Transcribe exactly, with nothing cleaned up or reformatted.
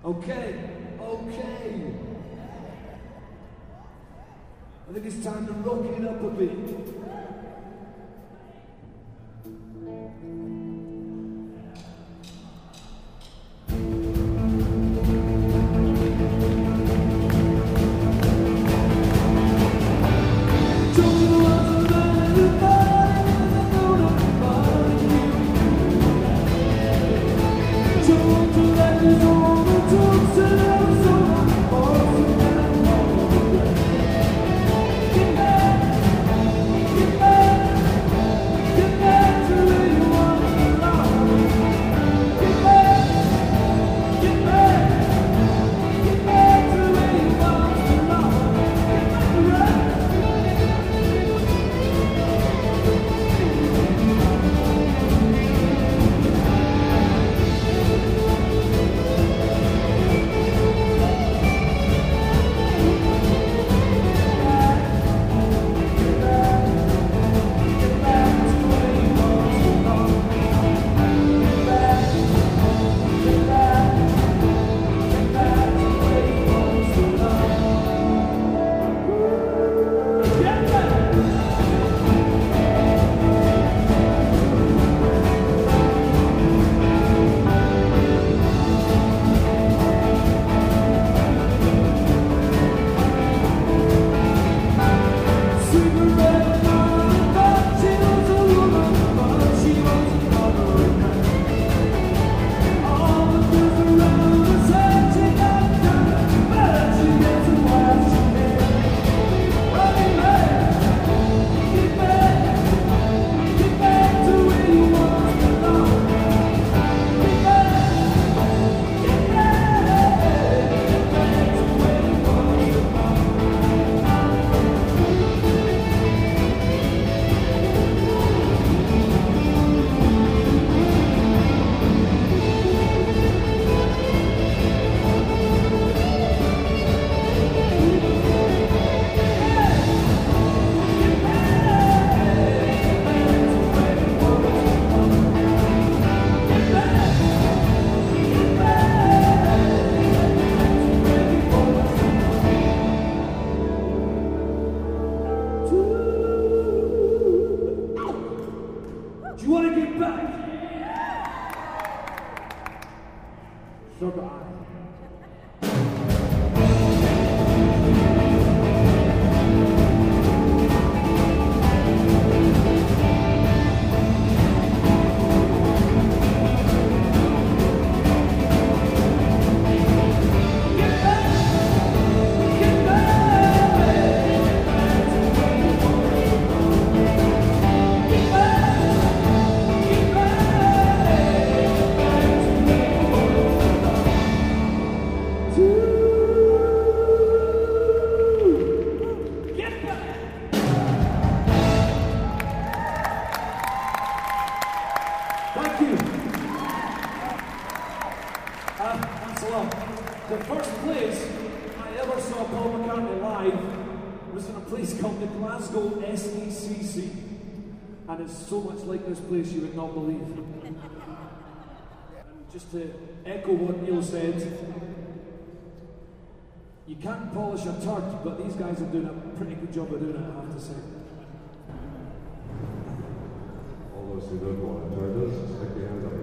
Okay, okay. I think it's time to rock it up a bit. And it's so much like this place you would not believe. And just to echo what Neil said, you can't polish a turd, but these guys are doing a pretty good job of doing it, I have to say. All those who don't want a turd, stick your hands up.